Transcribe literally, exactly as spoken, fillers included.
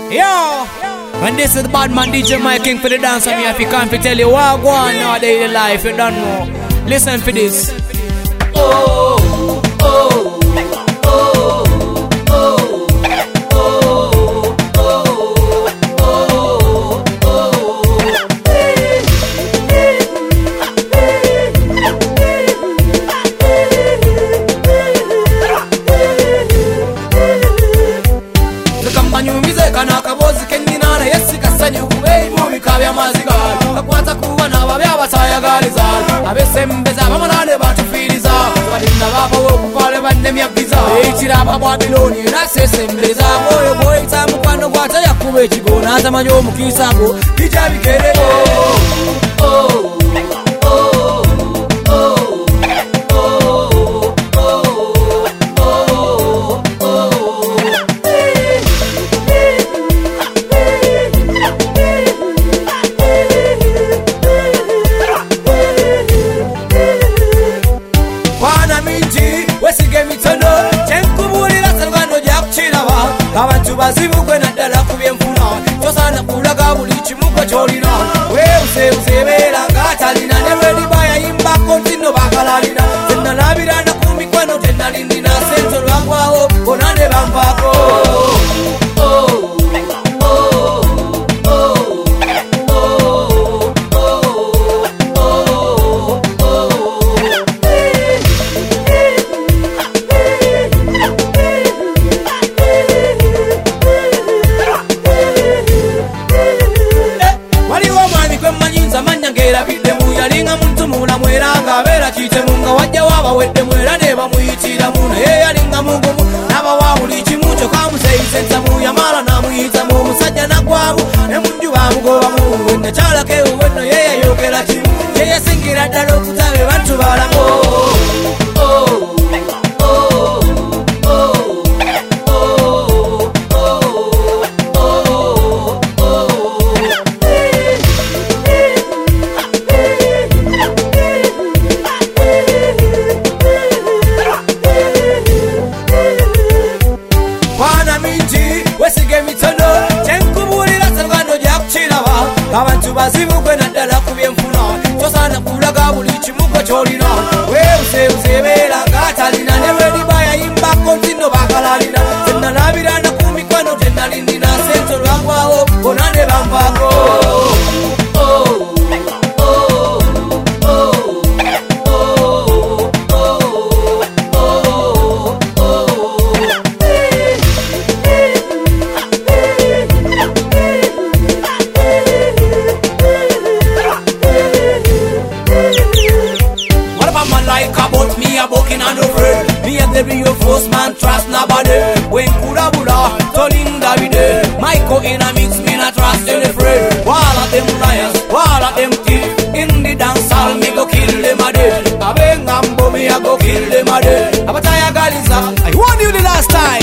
Yo, and this is the bad man D J Mike King for the dance. And me if you can't tell you what go on now daily life, you don't know. Listen for this. Oh, oh. Kana kabozi kenyina na yesi kasanyu kubei mu bikabya mazigal akwata kuba na babya bataya galizal abesembeza bamalale batufiriza balinda baba okukole banne myabbiza ekira babwabiloni na sesembeza boyo boyo tamukwano gwata yakube ekigona atamanyo omukisango bijabikere oh oh abantu bazibukwe naddala kubyemfuna tosana kulaga buli kimuko kyolina weuse usebera ngatalina nelwediba yayimbako ntino bakalalina tenalabira nakumikwano tenalindina senzo lwagwawo bona ne banvaako Abera kite munga wajja waba wedde mwera ne bamuyitira muna ye yalinga mugumu naba wabuli kimucho kamuseyise ntamu yamala namuyita mu musajja nagwamu ne munju bamugoba mu wenda kyalake wenno ye yayogera kimu ye yasingira ddala okutabe bantu balamu abantu bazibukwe naddala kubyemfuna tosana kulaga buli kimuko kyolina weuse usebera ngatalina nelwediba yayimbako ntino bakalalina tenalabira nakumikwano tenalindina senzo lwagwawo bona ne banvaako be your first man, trust nobody. When Kura Buddha, Tolin Davide, Michael in a mix, me not trust any friend. All of them liars, all of them thieves. In the dance hall, me go kill them a day. I bang ambo, me I go kill them a day. Abataya Galiza, I warned you the last time.